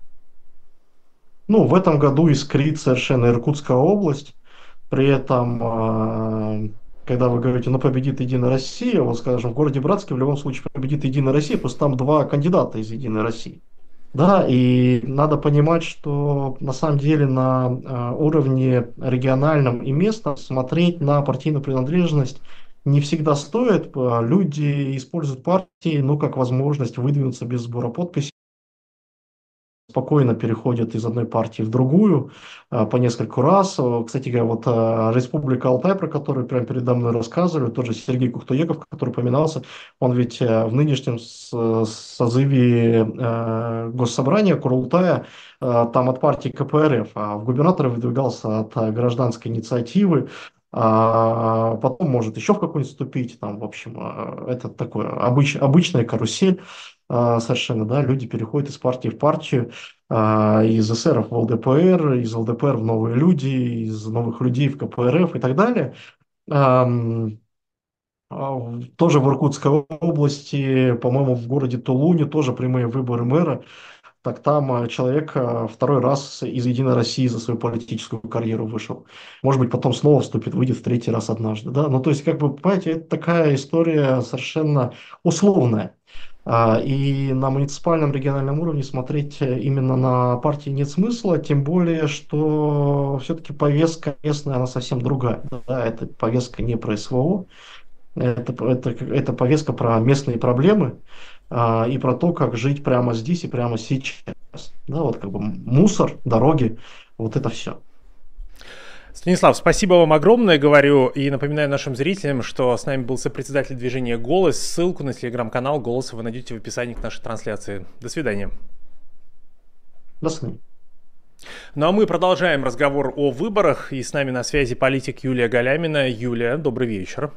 В этом году искрит совершенно Иркутская область. При этом, когда вы говорите, победит Единая Россия, вот, скажем, в городе Братске в любом случае победит Единая Россия, просто там два кандидата из Единой России. Да, и надо понимать, что на самом деле на уровне региональном и местном смотреть на партийную принадлежность не всегда стоит. Люди используют партии, как возможность выдвинуться без сбора подписей, спокойно переходят из одной партии в другую по нескольку раз. Кстати говоря, вот Республика Алтай, про которую прямо передо мной рассказывали, тот же Сергей Кухтуеков, который упоминался, он ведь в нынешнем созыве Госсобрания Курултая там от партии КПРФ, а в губернаторы выдвигался от гражданской инициативы. Потом может еще в какой-нибудь вступить, в общем, это такое обычная карусель совершенно, да, люди переходят из партии в партию, из эсеров в ЛДПР, из ЛДПР в новые люди, из новых людей в КПРФ и так далее. Тоже в Иркутской области, по-моему, в городе Тулуне тоже прямые выборы мэра. Так там человек второй раз из Единой России за свою политическую карьеру вышел. Может быть, потом снова вступит, выйдет в третий раз однажды. Да? То есть, понимаете, это такая история совершенно условная. И на муниципальном региональном уровне смотреть именно на партии нет смысла, тем более, что все-таки повестка местная, она совсем другая. Да? Это повестка не про СВО, это повестка про местные проблемы и про то, как жить прямо здесь и прямо сейчас. Да, мусор, дороги, вот это все. Станислав, спасибо вам огромное, говорю, и напоминаю нашим зрителям, что с нами был сопредседатель движения «Голос». Ссылку на телеграм-канал «Голоса» вы найдете в описании к нашей трансляции. До свидания. До свидания. А мы продолжаем разговор о выборах, и с нами на связи политик Юлия Галямина. Юлия, добрый вечер.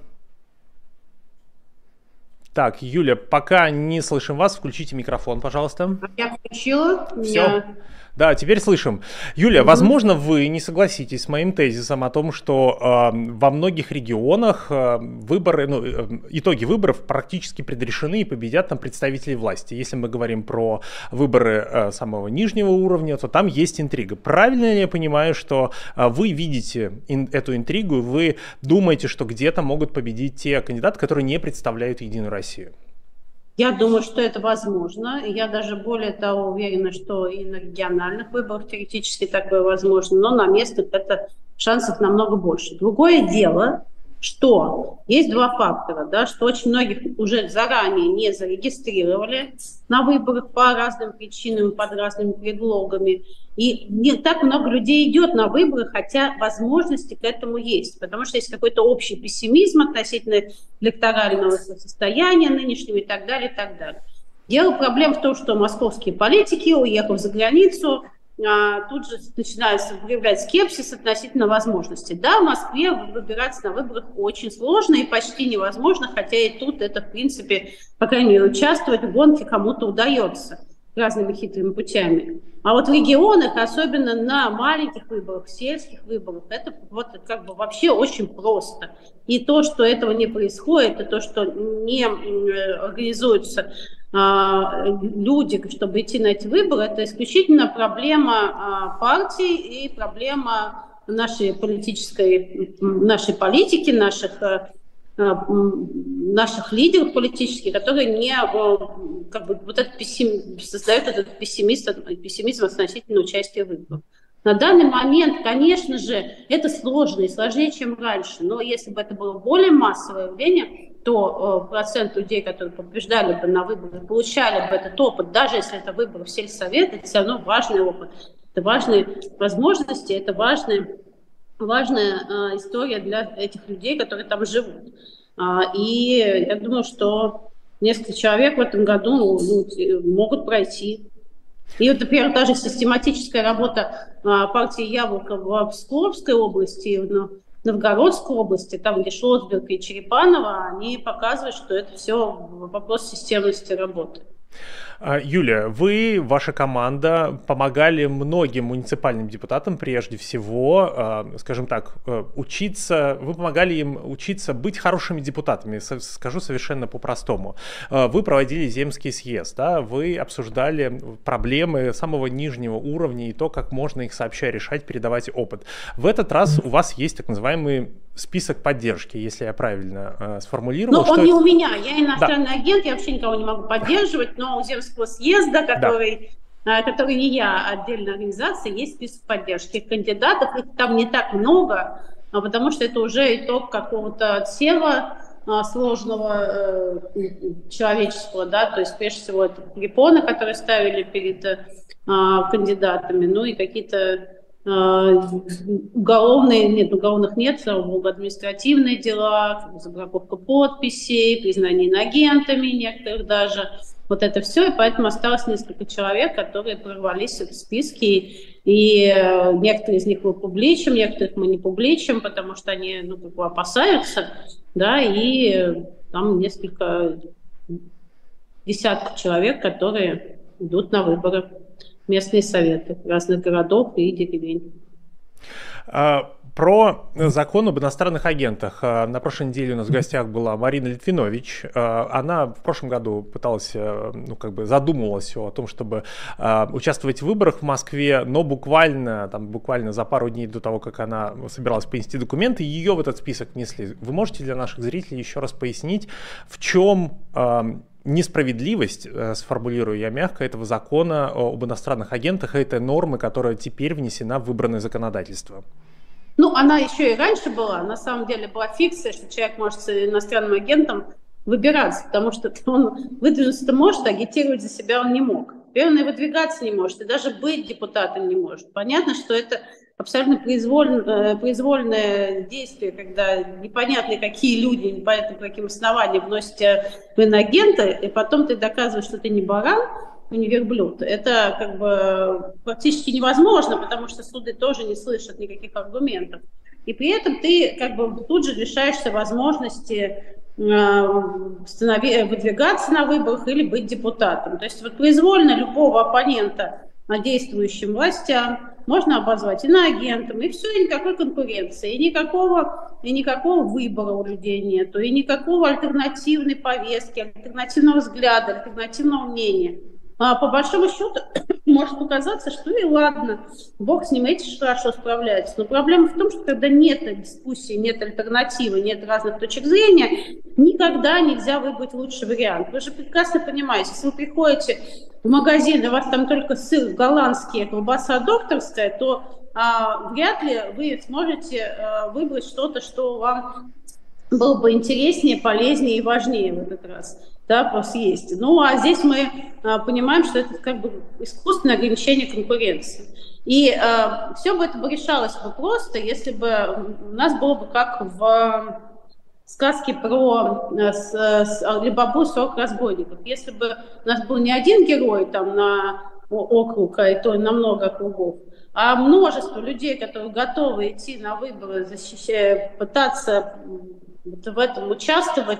Так, Юля, пока не слышим вас, включите микрофон, пожалуйста. Я включила. Все. Да, теперь слышим. Юлия, возможно, вы не согласитесь с моим тезисом о том, что во многих регионах итоги выборов практически предрешены и победят там представители власти. Если мы говорим про выборы самого нижнего уровня, то там есть интрига. Правильно ли я понимаю, что вы видите эту интригу, и вы думаете, что где-то могут победить те кандидаты, которые не представляют Единую Россию? Я думаю, что это возможно. Я даже более того уверена, что и на региональных выборах теоретически такое возможно, но на местных это шансов намного больше. Другое дело, что есть два фактора, да, что очень многих уже заранее не зарегистрировали на выборах по разным причинам, под разными предлогами. И не так много людей идет на выборы, хотя возможности к этому есть. Потому что есть какой-то общий пессимизм относительно электорального состояния нынешнего и так далее, и так далее. Проблема в том, что московские политики, уехав за границу, тут же начинается проявлять скепсис относительно возможностей. Да, в Москве выбираться на выборах очень сложно и почти невозможно, хотя и тут это, в принципе, по крайней мере, участвовать в гонке кому-то удается. разными хитрыми путями. А вот в регионах, особенно на маленьких выборах, сельских выборах, это вот как бы вообще очень просто. И то, что этого не происходит, и то, что не организуются люди, чтобы идти на эти выборы, это исключительно проблема партий и проблема нашей политики, наших лидеров политических, которые не как бы вот этот создают этот пессимизм относительно участия в выборах. На данный момент, конечно же, это сложно и сложнее, чем раньше, но если бы это было более массовое явление, то процент людей, которые побеждали бы на выборах, получали бы этот опыт, даже если это выборы в сельсовет, это все равно важный опыт, это важные возможности, это важная история для этих людей, которые там живут. И я думаю, что несколько человек в этом году могут пройти. И вот, например, даже систематическая работа партии «Яблоко» в Псковской области и в Новгородской области, там, где Шлосберг и Черепанова, они показывают, что это все вопрос системности работы. Юлия, вы, ваша команда, помогали многим муниципальным депутатам прежде всего, скажем так, учиться, вы помогали им учиться быть хорошими депутатами, скажу совершенно по-простому. Вы проводили земский съезд, да, вы обсуждали проблемы самого нижнего уровня и то, как можно их сообща решать, передавать опыт. В этот раз у вас есть так называемый список поддержки, если я правильно сформулировал. Но он не у меня, я иностранный агент, я вообще никого не могу поддерживать, но у земского съезда, который не я, а отдельная организация, есть список поддержки кандидатов, их там не так много, потому что это уже итог какого-то отсева сложного человеческого, да, то есть прежде всего это препоны, которые ставили перед кандидатами, ну и какие-то уголовных нет, слава богу, административные дела, забраковка подписей, признание иноагентами некоторых даже. Вот это все, и поэтому осталось несколько человек, которые прорвались в списки, и некоторые из них мы публичим, некоторых мы не публичим, потому что они опасаются, да, и там несколько десятков человек, которые идут на выборы. Местные советы разных городов и деревень. Про закон об иностранных агентах. На прошлой неделе у нас в гостях была Марина Литвинович. Она в прошлом году пыталась, задумывалась о том, чтобы участвовать в выборах в Москве, но буквально за пару дней до того, как она собиралась принести документы, ее в этот список внесли. Вы можете для наших зрителей еще раз пояснить, в чем несправедливость, сформулирую я мягко, этого закона об иностранных агентах, этой нормы, которая теперь внесена в выбранное законодательство? Она еще и раньше была. На самом деле была фикция, что человек может с иностранным агентом выбираться, потому что он выдвинуться-то может, агитировать за себя он не мог. Теперь он и выдвигаться не может, и даже быть депутатом не может. Понятно, что это абсолютно произвольное действие, когда непонятно какие люди, непонятно по каким основаниям вносят тебя в иноагенты, и потом ты доказываешь, что ты не баран, не верблюд. Это практически невозможно, потому что суды тоже не слышат никаких аргументов. И при этом ты тут же лишаешься возможности выдвигаться на выборах или быть депутатом. То есть произвольно любого оппонента действующим властям можно обозвать иноагентом, и все, и никакой конкуренции, и никакого выбора у людей нету, и никакого альтернативной повестки, альтернативного взгляда, альтернативного мнения. По большому счету, может показаться, что и ладно, бог с ним, эти хорошо справляются. Но проблема в том, что когда нет дискуссии, нет альтернативы, нет разных точек зрения, никогда нельзя выбрать лучший вариант. Вы же прекрасно понимаете, если вы приходите в магазин, и у вас там только сыр голландский, колбаса докторская, то вряд ли вы сможете выбрать что-то, что вам было бы интереснее, полезнее и важнее в этот раз. Съесть. А здесь мы понимаем, что это искусственное ограничение конкуренции. И все бы это решалось бы просто, если бы у нас было бы как в сказке про Али-Бабу 40 разбойников. Если бы у нас был не один герой на округ, и то на много округов, а множество людей, которые готовы идти на выборы, пытаться в этом участвовать,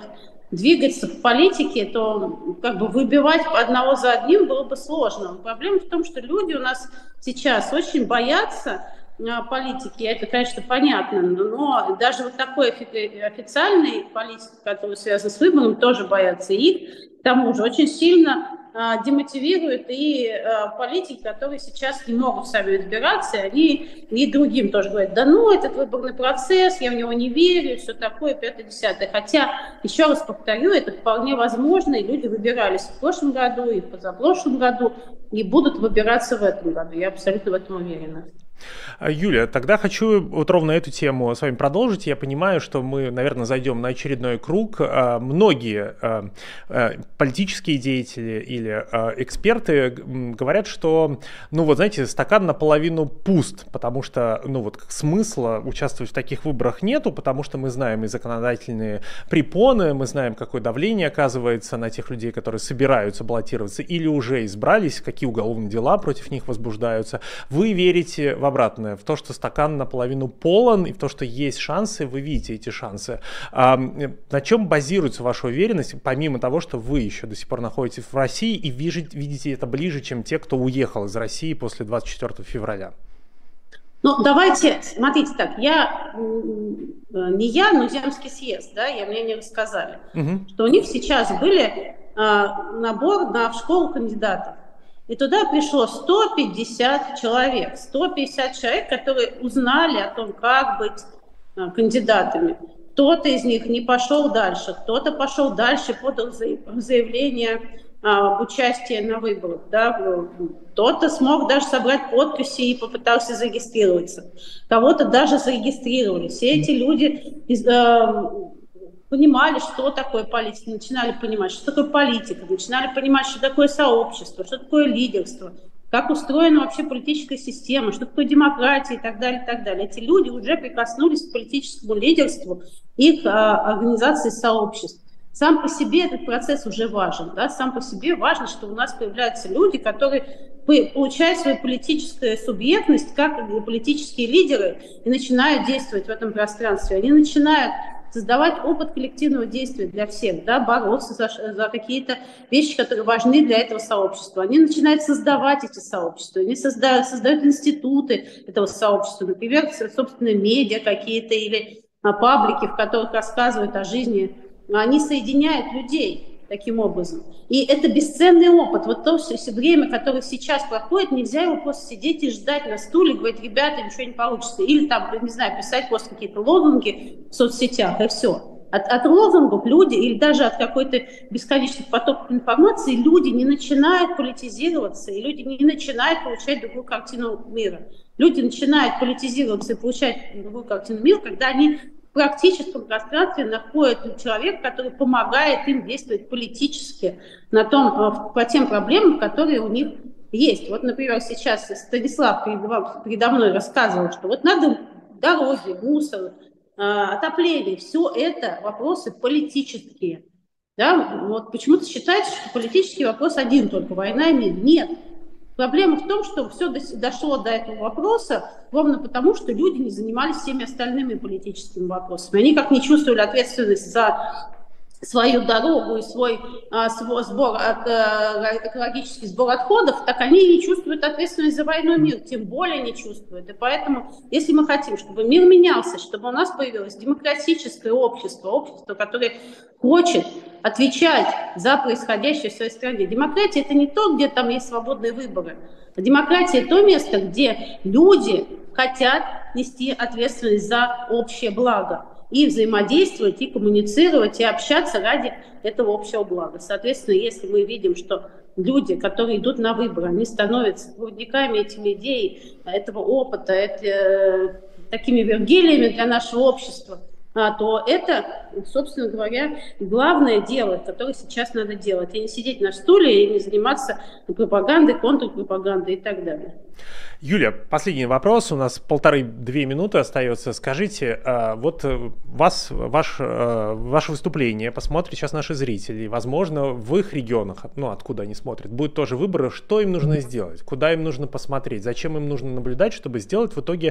двигаться в политике, то как бы выбивать одного за одним было бы сложно. Проблема в том, что люди у нас сейчас очень боятся политики, это, конечно, понятно, но даже вот такой официальный политик, который связан с выбором, тоже боятся их. К тому же очень сильно демотивирует и политики, которые сейчас не могут сами избираться, они и другим тоже говорят, да ну, этот выборный процесс, я в него не верю, все такое, 5-10. Хотя, еще раз повторю, это вполне возможно, и люди выбирались в прошлом году, и в позапрошлом году, и будут выбираться в этом году, я абсолютно в этом уверена. Юля, тогда хочу вот ровно эту тему с вами продолжить. Я понимаю, что мы, наверное, зайдем на очередной круг. Многие политические деятели или эксперты говорят, что, ну вот знаете, стакан наполовину пуст, потому что, ну вот смысла участвовать в таких выборах нету, потому что мы знаем и законодательные препоны, мы знаем, какое давление оказывается на тех людей, которые собираются баллотироваться или уже избрались, какие уголовные дела против них возбуждаются. Вы верите в обратное, в то, что стакан наполовину полон, и в то, что есть шансы, вы видите эти шансы. На чем базируется ваша уверенность, помимо того, что вы еще до сих пор находитесь в России и видите это ближе, чем те, кто уехал из России после 24 февраля? Ну, давайте, смотрите так, но Земский съезд, да, мне не рассказали, что у них сейчас были набор в школу кандидатов. И туда пришло 150 человек. 150 человек, которые узнали о том, как быть кандидатами. Кто-то из них не пошел дальше, кто-то пошел дальше, подал заявление об участии на выборах. Да? Кто-то смог даже собрать подписи и попытался зарегистрироваться. Кого-то даже зарегистрировали. Все эти люди понимали, что такое политика, начинали понимать, что такое политика, начинали понимать, что такое сообщество, что такое лидерство, как устроена вообще политическая система, что такое демократия и так далее, и так далее. Эти люди уже прикоснулись к политическому лидерству и к организации сообществ. Сам по себе этот процесс уже важен. Да? Сам по себе важно, что у нас появляются люди, которые получают свою политическую субъектность как политические лидеры и начинают действовать в этом пространстве. Они начинают создавать опыт коллективного действия для всех, да, бороться за какие-то вещи, которые важны для этого сообщества. Они начинают создавать эти сообщества, они создают институты этого сообщества, например, собственные медиа какие-то или паблики, в которых рассказывают о жизни. Они соединяют людей таким образом. И это бесценный опыт. Вот то все время, которое сейчас проходит, нельзя его просто сидеть и ждать на стуле, говорить, ребята, ничего не получится. Или там, не знаю, писать просто какие-то лозунги в соцсетях, и все. От лозунгов люди, или даже от какой-то бесконечных потоков информации, люди не начинают политизироваться, и люди не начинают получать другую картину мира. Люди начинают политизироваться и получать другую картину мира, когда они в практическом пространстве находят человека, который помогает им действовать политически по тем проблемам, которые у них есть. Вот, например, сейчас Станислав передо мной рассказывал, что вот надо дороги, мусор, отопление, все это вопросы политические. Да? Вот почему-то считается, что политический вопрос один только, война и мир. Нет. Проблема в том, что все дошло до этого вопроса ровно потому, что люди не занимались всеми остальными политическими вопросами. Они как не чувствовали ответственность за свою дорогу и свой экологический сбор отходов, так они не чувствуют ответственность за войну и мир, тем более не чувствуют. И поэтому, если мы хотим, чтобы мир менялся, чтобы у нас появилось демократическое общество, которое хочет отвечать за происходящее в своей стране. Демократия – это не то, где там есть свободные выборы. Демократия – это то место, где люди хотят нести ответственность за общее благо. И взаимодействовать, и коммуницировать, и общаться ради этого общего блага. Соответственно, если мы видим, что люди, которые идут на выборы, они становятся проводниками этими идей, этого опыта, такими вергилиями для нашего общества, то это, собственно говоря, главное дело, которое сейчас надо делать. И не сидеть на стуле и не заниматься пропагандой, контрпропагандой и так далее. Юля, последний вопрос. У нас 1,5-2 минуты остается. Скажите, вот ваше выступление посмотрят сейчас наши зрители. Возможно, в их регионах, откуда они смотрят, будут тоже выборы. Что им нужно сделать? Куда им нужно посмотреть? Зачем им нужно наблюдать, чтобы сделать в итоге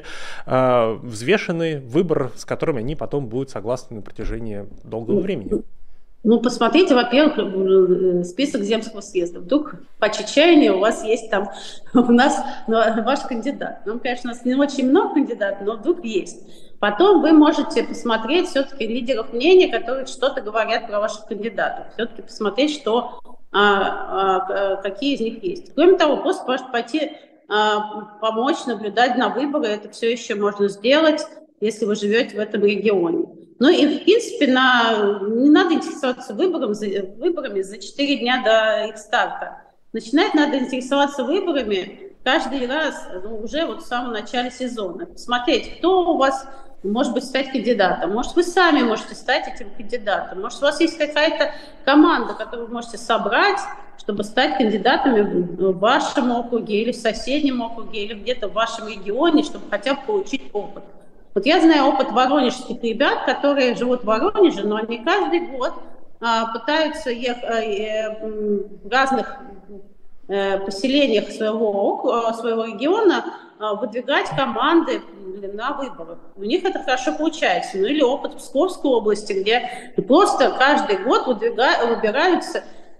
взвешенный выбор, с которым они потом будут согласны на протяжении долгого времени? Ну, посмотрите, во-первых, список земского съезда. Вдруг по чечаянию у вас есть там у нас ваш кандидат. Ну, конечно, у нас не очень много кандидатов, но вдруг есть. Потом вы можете посмотреть все-таки лидеров мнений, которые что-то говорят про ваших кандидатов. Все-таки посмотреть, что, какие из них есть. Кроме того, просто можете пойти помочь, наблюдать на выборы. Это все еще можно сделать, если вы живете в этом регионе. Ну и, в принципе, не надо интересоваться выборами за 4 дня до их старта. Начинать надо интересоваться выборами каждый раз, уже вот в самом начале сезона. Посмотреть, кто у вас может быть стать кандидатом. Может, вы сами можете стать этим кандидатом. Может, у вас есть какая-то команда, которую вы можете собрать, чтобы стать кандидатами в вашем округе или в соседнем округе, или где-то в вашем регионе, чтобы хотя бы получить опыт. Вот я знаю опыт воронежских ребят, которые живут в Воронеже, но они каждый год пытаются в разных поселениях своего региона выдвигать команды на выборах. У них это хорошо получается. Ну или опыт Псковской области, где просто каждый год выбираются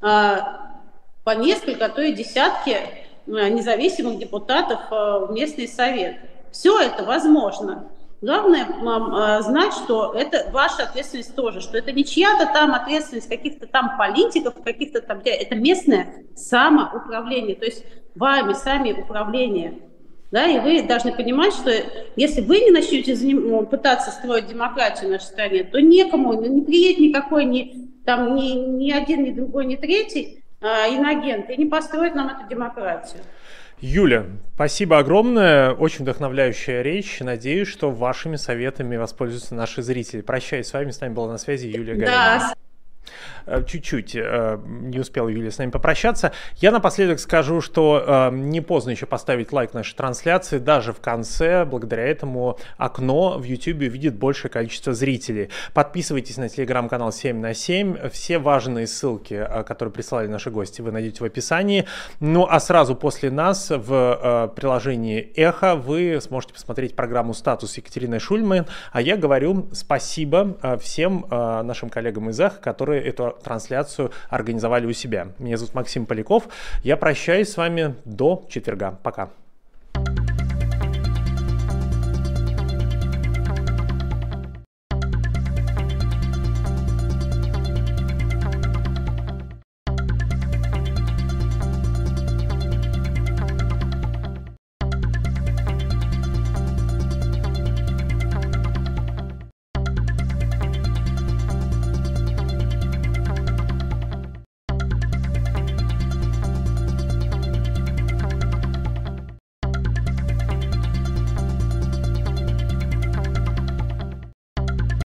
по несколько, а то и десятки независимых депутатов в местные советы. Все это возможно. Главное знать, что это ваша ответственность тоже, что это не чья-то там ответственность каких-то там политиков, каких-то там, это местное самоуправление, то есть вами сами управление. Да, и вы должны понимать, что если вы не начнете пытаться строить демократию в нашей стране, то некому, не приедет никакой, ни один, ни другой, ни третий иноагент и не построит нам эту демократию. Юля, спасибо огромное, очень вдохновляющая речь. Надеюсь, что вашими советами воспользуются наши зрители. Прощаюсь с вами, с нами была на связи Юлия Галямина. Да. Чуть-чуть не успела Юлия с нами попрощаться. Я напоследок скажу, что не поздно еще поставить лайк нашей трансляции. Даже в конце, благодаря этому, окно в YouTube увидит большее количество зрителей. Подписывайтесь на телеграм-канал 7 на 7. Все важные ссылки, которые присылали наши гости, вы найдете в описании. Ну а сразу после нас в приложении Эхо вы сможете посмотреть программу «Статус» Екатерины Шульман. А я говорю спасибо всем нашим коллегам из Эхо, которые эту трансляцию организовали у себя. Меня зовут Максим Поляков. Я прощаюсь с вами до четверга. Пока.